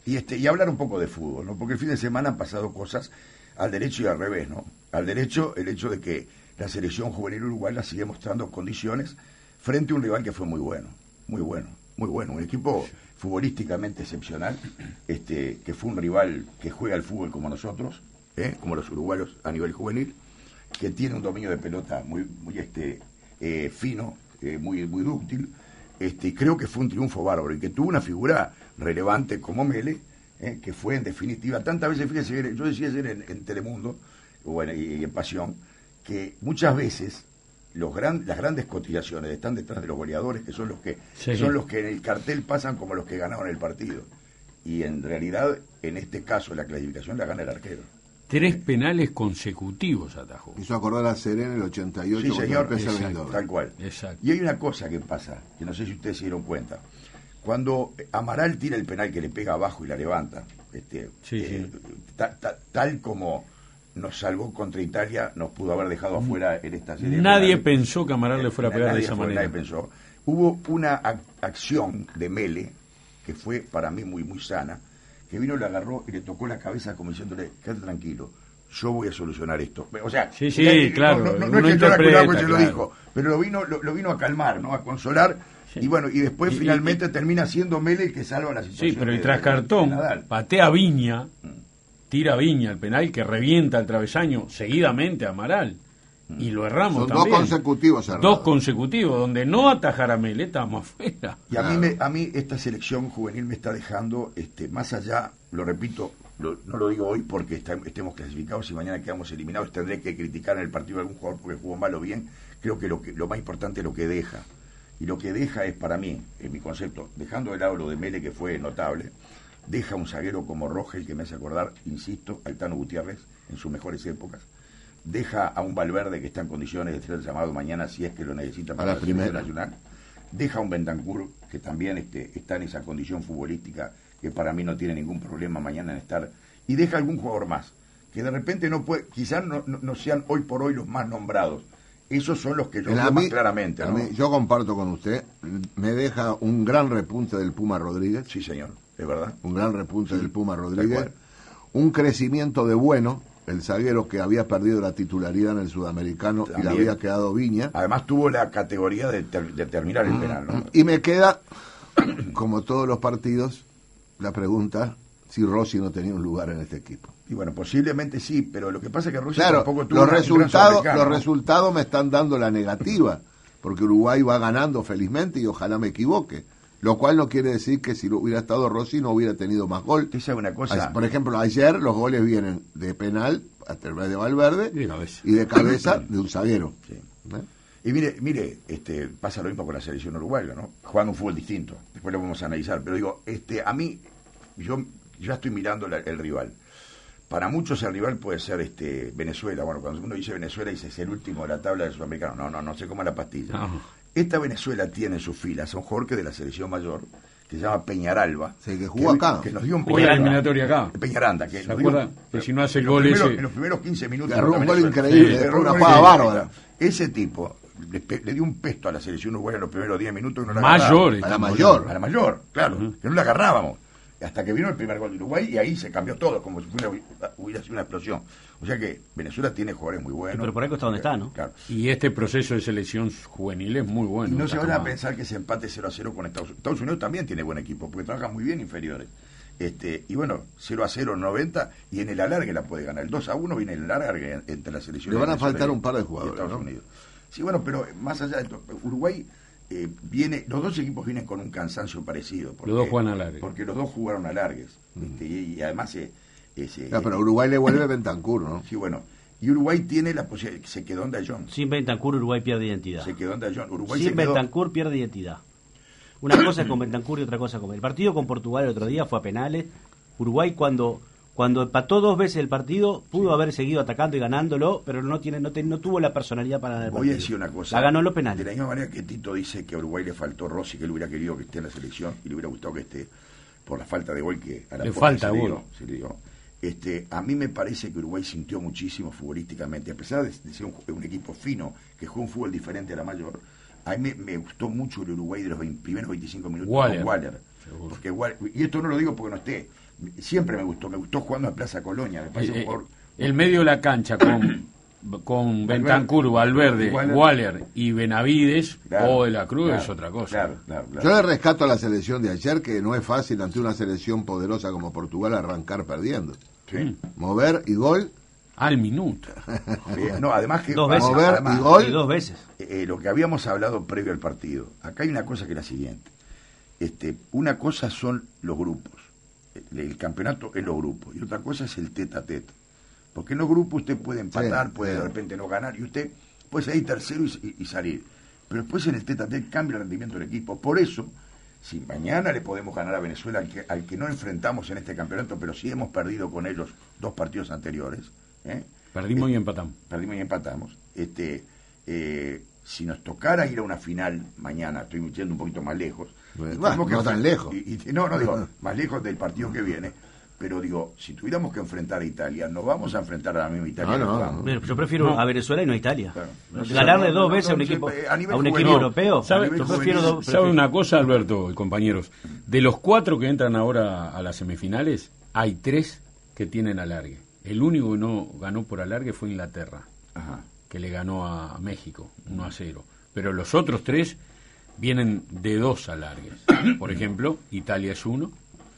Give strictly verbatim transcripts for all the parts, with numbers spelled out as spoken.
Y este y hablar un poco de fútbol, ¿no? Porque el fin de semana han pasado cosas al derecho y al revés, ¿no? Al derecho, el hecho de que la selección juvenil uruguaya sigue mostrando condiciones frente a un rival que fue muy bueno, muy bueno, muy bueno, un equipo futbolísticamente excepcional, este, que fue un rival que juega al fútbol como nosotros, ¿eh? Como los uruguayos a nivel juvenil, que tiene un dominio de pelota muy, muy este, eh, fino, eh, muy, muy dúctil. Este, creo que fue un triunfo bárbaro y que tuvo una figura relevante como Mele, eh, que fue en definitiva, tantas veces, fíjese, yo decía ayer en, en Telemundo o en, y en Pasión, que muchas veces los gran, las grandes cotizaciones están detrás de los goleadores, que son los que sí. son los que en el cartel pasan como los que ganaron el partido, y en realidad en este caso la clasificación la gana el arquero. Tres penales consecutivos atajó. Hizo acordar a Serena en el ochenta y ocho. Sí, señor, exacto, tal cual. Exacto. Y hay una cosa que pasa, que no sé si ustedes se dieron cuenta. Cuando Amaral tira el penal que le pega abajo y la levanta, este, sí, eh, sí. Ta, ta, tal como nos salvó contra Italia, nos pudo haber dejado afuera en esta serie. Nadie pensó que Amaral le fuera a pegar nadie de esa fue, manera. Nadie pensó. Hubo una ac acción de Mele, que fue para mí muy, muy sana, que vino, le agarró y le tocó la cabeza como diciéndole, quédate tranquilo, yo voy a solucionar esto. O sea, sí, sí, ya, claro, no, no, no es que yo la culpa porque se lo dijo, pero lo vino, lo, lo vino a calmar, ¿no? A consolar, sí. Y bueno, y después y, finalmente y, termina siendo Mele el que salva la situación. Sí, pero el trascartón patea Viña, mm. tira a Viña el penal que revienta el travesaño seguidamente a Amaral. Mm. Y lo erramos Son también. Dos consecutivos errados. Dos consecutivos, donde no atajar a Mele, estamos afuera. Y a mí, me, a mí esta selección juvenil me está dejando, este, más allá, lo repito, Lo, no lo digo hoy porque está, estemos clasificados y mañana quedamos eliminados, tendré que criticar en el partido a algún jugador porque jugó mal o bien. Creo que lo, que lo más importante es lo que deja, y lo que deja es, para mí, en mi concepto, dejando de lado lo de Mele, que fue notable, deja un zaguero como Rogel, que me hace acordar, insisto, al Tano Gutiérrez en sus mejores épocas, deja a un Valverde que está en condiciones de ser llamado mañana si es que lo necesita para la selección nacional, deja a un Bentancur que también este, está en esa condición futbolística, que para mí no tiene ningún problema mañana en estar, y deja algún jugador más, que de repente no puede, quizás no, no, no sean hoy por hoy los más nombrados. Esos son los que yo veo más claramente, ¿no? A mí, yo comparto con usted, me deja un gran repunte del Puma Rodríguez. Sí, señor, es verdad. Un gran repunte sí, del Puma Rodríguez. Un crecimiento de Bueno, el zaguero que había perdido la titularidad en el Sudamericano. También. Y le había quedado Viña. Además tuvo la categoría de, ter, de terminar el mm, penal, ¿no? Y me queda, como todos los partidos, la pregunta si Rossi no tenía un lugar en este equipo. Y bueno, posiblemente sí, pero lo que pasa es que Rossi claro, tampoco tuvo los una, resultados, los resultados me están dando la negativa, porque Uruguay va ganando felizmente y ojalá me equivoque, lo cual no quiere decir que si hubiera estado Rossi no hubiera tenido más gol. Esa es una cosa. Por ejemplo, ayer los goles vienen de penal a través de Valverde y de cabeza, y de, cabeza de un zaguero. Sí. ¿Eh? Y mire, mire, este, pasa lo mismo con la selección uruguaya, ¿no? Jugando un fútbol distinto. Después lo vamos a analizar. Pero digo, este, a mí, yo ya estoy mirando la, el rival. Para muchos el rival puede ser este Venezuela. Bueno, cuando uno dice Venezuela, dice es el último de la tabla del sudamericano. No, no, no se coma la pastilla. No. Esta Venezuela tiene en sus filas a un jugador que de la selección mayor, que se llama Peñaralba. Sí, que jugó que, acá. Que nos dio un Peñaranda. eliminatoria acá. Peñaranda. Que ¿Se acuerdan? Que si no hace en goles... Primeros, en los primeros quince minutos... Agarró un gol increíble, sí, una jugada bárbara. Ese tipo le, le dio un pesto a la selección uruguaya en los primeros diez minutos y no la mayor, agarrábamos. A la mayor. A la mayor, claro. Uh-huh. Que no la agarrábamos. Hasta que vino el primer gol de Uruguay y ahí se cambió todo, como si fuera, hubiera sido una explosión. O sea que Venezuela tiene jugadores muy buenos. Sí, pero por ahí está donde está, ¿no? Claro. Y este proceso de selección juvenil es muy bueno. Y no se van a pensar que ese empate cero a cero con Estados Unidos. Estados Unidos también tiene buen equipo, porque trabaja muy bien inferiores. Este, y bueno, cero a cero noventa y en el alargue la puede ganar. El dos a uno viene el alargue entre las selecciones. Le van a faltar y, un par de jugadores, Estados ¿no? Unidos. Sí, bueno, pero más allá de esto, Uruguay... Eh, viene, los dos equipos vienen con un cansancio parecido. Porque, los dos juegan alargues. Porque los dos jugaron alargues. Mm. Este, y, y además... Eh, es, eh, no, pero Uruguay le vuelve Bentancur, ¿no? Sí, bueno. Y Uruguay tiene la posibilidad... Se quedó en Dayón. Sin Bentancur Uruguay pierde identidad. Se quedó en Dayón. Uruguay Sin se quedó... Bentancur pierde identidad. Una cosa es con Bentancur y otra cosa con... El partido con Portugal el otro día fue a penales. Uruguay cuando... Cuando empató dos veces el partido, pudo sí. haber seguido atacando y ganándolo, pero no tiene no, te, no tuvo la personalidad para ganar el partido. Voy a decir una cosa. La ganó en los penales. De la misma manera que Tito dice que a Uruguay le faltó Rossi, que él hubiera querido que esté en la selección y le hubiera gustado que esté por la falta de gol que a la le falta se gol. Dio, se le dio. Este, a mí me parece que Uruguay sintió muchísimo futbolísticamente, a pesar de, de ser un, un equipo fino, que juega un fútbol diferente a la mayor. A mí me, me gustó mucho el Uruguay de los veinte, primeros veinticinco minutos Waller. con Waller. Porque Waller, y esto no lo digo porque no esté, siempre me gustó, me gustó jugando en Plaza Colonia. Me parece Eh, un jugador- el medio de la cancha con, con Bentancur, Valverde, Waller. Waller y Benavides Claro, o de la Cruz claro, es otra cosa. Claro, claro, claro. Yo le rescato a la selección de ayer que no es fácil ante una selección poderosa como Portugal arrancar perdiendo. Sí. Mover y gol. Al minuto. Eh, no, además que Dos veces. Mover además, y gol. Y dos veces. eh, lo que habíamos hablado previo al partido. Acá hay una cosa que es la siguiente. Este, una cosa son los grupos. El, el campeonato es los grupos. Y otra cosa es el tete a tete. Porque en los grupos usted puede empatar, Sí, puede sí. de repente no ganar, y usted puede salir tercero y, y- y salir. Pero después en el tete a tete cambia el rendimiento del equipo. Por eso, si mañana le podemos ganar a Venezuela, al que, al que no enfrentamos en este campeonato, pero sí hemos perdido con ellos dos partidos anteriores, ¿eh? Perdimos y empatamos. perdimos y empatamos. Este, eh, si nos tocara ir a una final mañana, estoy yendo un poquito más lejos. Bueno, y tenemos no tan lejos. y- y- no, no digo, más lejos del partido que viene. Pero digo, si tuviéramos que enfrentar a Italia, no vamos a enfrentar a la misma Italia. No, que no, jugamos. Pero yo prefiero No. a Venezuela y no a Italia. Claro. Ganarle No, dos no, veces a un no, equipo, a nivel a un equipo juvenil. europeo. ¿Sabe- Yo prefiero juvenil, dos- ¿Sabe una cosa, Alberto y compañeros? De los cuatro que entran ahora a las semifinales, hay tres que tienen alargue. El único que no ganó por alargue fue Inglaterra, Ajá. que le ganó a México uno a cero. Pero los otros tres vienen de dos alargues. Por ejemplo, Italia es uno,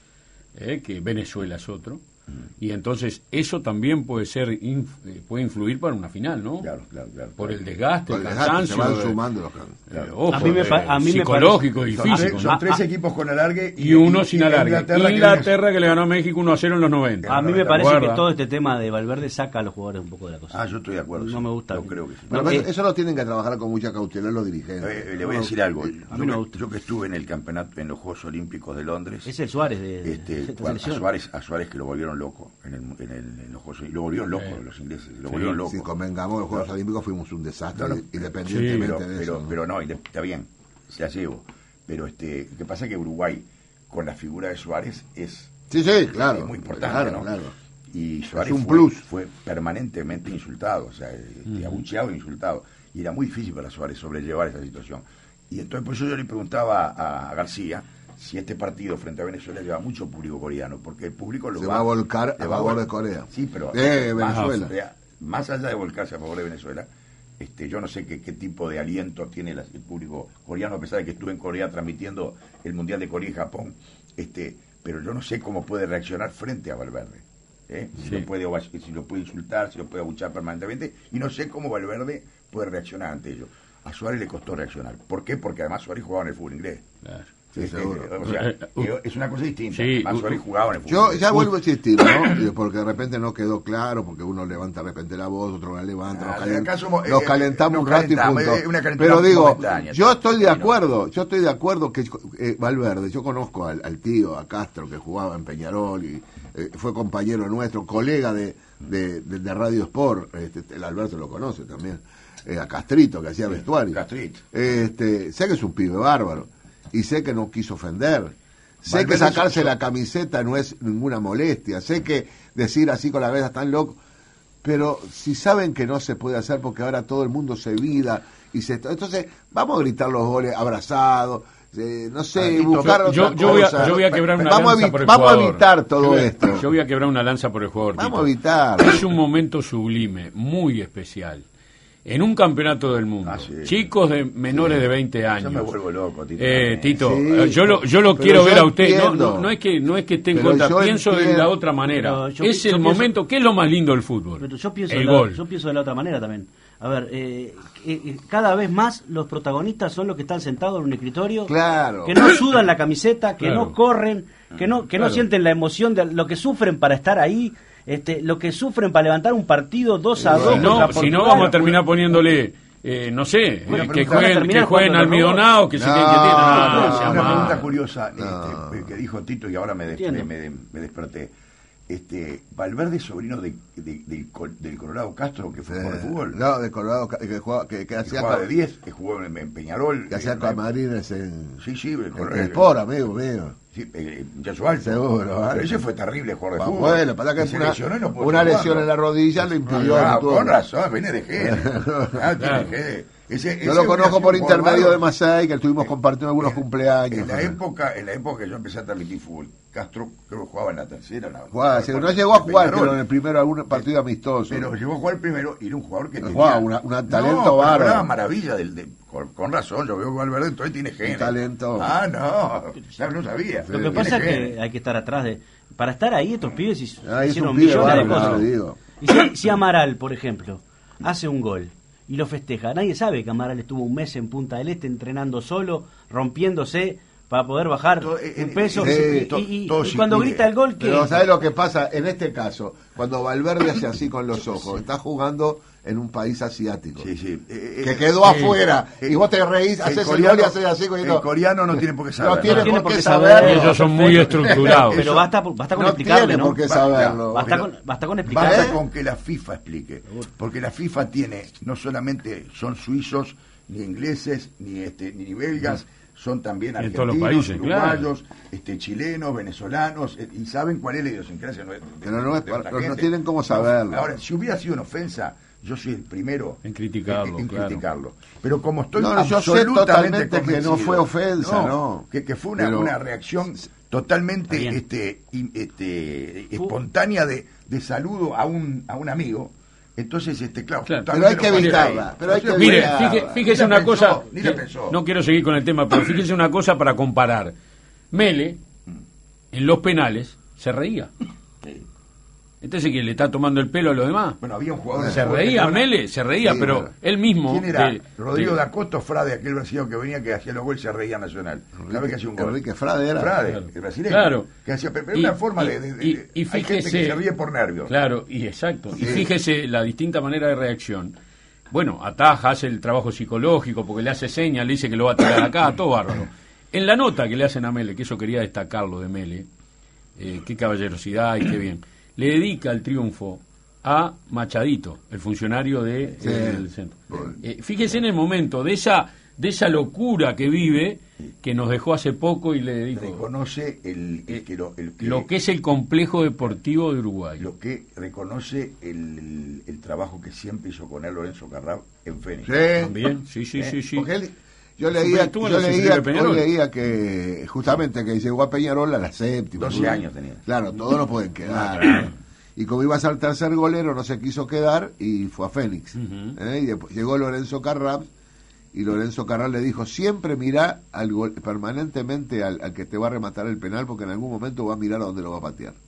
eh, que Venezuela es otro. Y entonces eso también puede ser inf- eh, puede influir para una final, ¿no? Claro, claro, claro. Por el desgaste, Con el el desgaste, se cansancio, van eh, sumando los can- eh, ojo, A mí me pa- eh, a mí me psicológico y Son físico. tres, ¿no? son tres Ah, ah. equipos con alargue Y uno sin y alargue. Inglaterra, Inglaterra, que que, le ganó a México uno a cero en los noventa. A mí me ¿Te parece acuerdas? que todo este tema de Valverde saca a los jugadores un poco de la cosa. Ah, yo estoy de acuerdo. No sí. me gusta. Yo creo que sí. Pero No, eso- eh, eso lo tienen que trabajar con mucha cautela los dirigentes. Eh, eh, le voy a decir algo. a Yo, mí no me que, gusta. yo que estuve en el campeonato, en los Juegos Olímpicos de Londres, Es el Suárez de, de este, esta bueno, a selección. Suárez, a Suárez que lo volvieron loco en, el, en, el, en los Juegos Olímpicos. Lo volvieron loco Sí. los ingleses, lo Sí, volvieron loco. Si convengamos, los Juegos No. Olímpicos fuimos un desastre, No, no. independientemente pero, de pero, eso. ¿no? pero no, inde- está bien, se la llevo. Pero este, lo que pasa es que Uruguay, con la figura de Suárez, es, Sí, sí, claro. es muy importante, claro, ¿no? claro. Y Suárez un fue, plus. fue permanentemente insultado, o sea, este, abucheado e insultado. Y era muy difícil para Suárez sobrellevar esa situación. Y entonces, por eso yo le preguntaba a, a García si este partido frente a Venezuela lleva mucho público coreano, porque el público lo Se va a volcar le a va favor vol- de Corea. Sí, pero De más, Venezuela. o sea, más allá de volcarse a favor de Venezuela, este, yo no sé qué, qué tipo de aliento tiene la- el público coreano, a pesar de que estuve en Corea transmitiendo el Mundial de Corea y Japón, este, pero yo no sé cómo puede reaccionar frente a Valverde. ¿eh? Si, Sí. lo puede, ova- si lo puede insultar, si lo puede abuchar permanentemente, y no sé cómo Valverde puede reaccionar ante ello. A Suárez le costó reaccionar. ¿Por qué? Porque además Suárez jugaba en el fútbol inglés. Claro. Sí, Este, seguro. o sea, Eh, uh, que es una cosa distinta. sí, Además uh, Suárez jugaba en el fútbol Yo inglés. ya vuelvo a insistir, ¿no? Porque de repente no quedó claro, porque uno levanta de repente la voz, otro la levanta, Ah, nos, calen- acá somos, nos eh, calentamos nos un rato y calentamos, punto. es una calentura Pero digo, momentánea, yo estoy de sí, no. acuerdo, yo estoy de acuerdo que eh, Valverde, yo conozco al, al tío, a Castro, que jugaba en Peñarol y eh, fue compañero nuestro, colega de, de, de- de Radio Sport, este, el Alberto lo conoce también, eh, a Castrito, que hacía vestuario. Castrito. Este, sé que es un pibe bárbaro y sé que no quiso ofender. Sé Valverde que sacarse so- la camiseta no es ninguna molestia. Sé que decir así con la cabeza tan loco. Pero si saben que no se puede hacer porque ahora todo el mundo se vida y se... Entonces, vamos a gritar los goles abrazados. eh, no sé, Tito, buscar yo- otra yo voy a- cosa. yo voy a quebrar una vamos lanza a, evi- por el vamos a jugador. evitar todo Yo voy a- esto. Yo voy a quebrar una lanza por el jugador. Vamos a Tito. evitar. Es un momento sublime, muy especial. En un campeonato del mundo, Ah, sí. chicos de menores de veinte años. Yo me vuelvo loco, Tito. Eh, Tito, Sí, eh, yo lo, yo lo pero quiero yo ver a usted. No, entiendo. no, no es que no es que esté en Pero contra, yo pienso de entiendo. la otra manera. Pero yo- es yo el pienso- momento, ¿qué es lo más lindo del fútbol? Pero yo pienso, el de la, gol. yo pienso de la otra manera también. A ver, eh, eh, eh, cada vez más los protagonistas son los que están sentados en un escritorio, Claro. que no sudan la camiseta, que Claro. no corren, que no que no Claro. sienten la emoción de lo que sufren para estar ahí, este, lo que sufren para levantar un partido dos a dos Si no, contra si no Portugal. vamos a terminar poniéndole, eh, no sé, Una eh, que pregunta. jueguen, Van a que terminar jueguen jugando los almidonados, que se No, queden quietitos. no, No, no, no, sea una malo. pregunta curiosa No. este, que dijo Tito y ahora me, des- Entiendo. me, me- me desperté. Este, Valverde es sobrino de, de- del, Col- del Colorado Castro, que fue Eh, jugador de fútbol. no, de Colorado, que, jugaba- que, que que hacía, jugaba ca- de diez, que jugó en, en Peñarol. que hacía eh, camarines en... Sí, sí, el, en Colorado- el Sport, amigo mío. Sí, eh, muchacho alto. Seguro, Pero alto. ese fue terrible jugador de Ah, fútbol. bueno, para que Se una, lesionó y no pudo una seguir lesión jugando. en la rodilla lo impidió. Ah, no tuvo- con razón, viene de Gene. Ah, tiene Claro. Gene. Ese, ese Yo lo hubiera conozco sido por un intermedio jugador. de Masay, que estuvimos Eh, compartiendo algunos en- cumpleaños. En la con él. época, en la época que yo empecé a transmitir fútbol, Castro creo que jugaba en la tercera. No, Jugaba, sí, no llegó a jugar, pero en el primero algún partido amistoso. Pero llegó a jugar primero y era un jugador que Pero tenía... jugaba una- una talento no, pero bárbaro. hablaba maravilla del... de- con, con razón, yo veo que Valverde entonces tiene genio. talento. Ah, no, ya no sabía. Lo que Tiene pasa es genio. que hay que estar atrás de... Para estar ahí, estos pibes hic- Ah, es hicieron un pibe millones de bárbaro, cosas. te digo. Y si, si Amaral, por ejemplo, hace un gol y lo festeja, nadie sabe que Amaral estuvo un mes en Punta del Este entrenando solo, rompiéndose para poder bajar Todo, eh, un eh, peso. sí, y, y- to- y- todo y sí cuando pide. grita el gol, ¿qué? Pero ¿sabes lo que pasa? En este caso, cuando Valverde hace así con los ojos, está jugando en un país asiático. Sí, sí. Eh, Que eh, quedó eh, afuera. eh, y vos te reís, el haces el coreano- gol y haces así. el no, coreano no tiene por qué saber. No tiene, No tiene por por qué qué saberlo. saber. Ellos son muy estructurados. Pero basta, basta con no explicarle, tiene ¿no? por qué Va- saberlo. Basta Pero- con, basta con Basta explicarle. con que la FIFA explique, porque la FIFA tiene, no solamente son suizos, ni ingleses, ni este, ni belgas, son también En todos argentinos, los países, uruguayos, este, chilenos, venezolanos, eh, y saben cuál es la idiosincrasia. de- de- Pero no es- de otra no gente. tienen cómo saberlo. Ahora, si hubiera sido una ofensa, yo soy el primero En criticarlo, en, en claro. criticarlo. Pero como estoy No, yo sé absolutamente totalmente que convencido, no fue ofensa, no. Que, que fue una, Pero- una reacción totalmente Está bien. este, in- este, espontánea de, de saludo a un, a un amigo. Entonces, este, claro, Claro. Pero hay justamente que lo pasé evitarla, ahí. pero hay que Entonces, Mire, evitarla. fije- fíjese Ni la una pensó, cosa, ni la que pensó. no quiero seguir con el tema, pero fíjese una cosa para comparar. Mele, en los penales, se reía. Sí. Entonces, que le está tomando el pelo a los demás. Bueno, había un jugador... Se de fútbol reía, que- Mele, se reía, Sí, pero bueno. él mismo... ¿Quién era? de- Rodrigo de- da Costa o Frade, aquel brasileño que venía que hacía los goles se reía Nacional. Cada vez que hacía un gol. Enrique Frade era. Frade, Claro. el brasileño. Claro. Que hacía, pero Y- una forma y- de... de- de- y- de- y hay gente que fíjese- se ríe por nervios. Claro, y exacto. Y Sí. fíjese la distinta manera de reacción. Bueno, ataja, hace el trabajo psicológico, porque le hace señas, le dice que lo va a tirar acá, todo bárbaro. En la nota que le hacen a Mele, que eso quería destacarlo de Mele, eh, qué caballerosidad y qué bien, le dedica el triunfo a Machadito, el funcionario de, Sí. del centro. Eh, fíjese en el momento de esa, de esa locura que vive, que nos dejó hace poco y le dijo Reconoce el, el que lo, el que- lo que es el complejo deportivo de Uruguay. lo que reconoce el, el, el trabajo que siempre hizo con él Lorenzo Carrab en Fénix. Sí. También, sí, sí, sí, sí. Porque él- yo leía, Estuvo en yo la leía, sesión de Peñarol. hoy leía que justamente que llegó a Peñarol a la séptima. doce ¿no? años tenía. Claro, todos no pueden quedar. Ah, claro. Y como iba a ser tercer golero, no se quiso quedar y fue a Fénix. Ujú. ¿Eh? Y después llegó Lorenzo Carrab y Lorenzo Carrab le dijo, siempre mirá al gol, permanentemente al, al que te va a rematar el penal porque en algún momento va a mirar a dónde lo va a patear.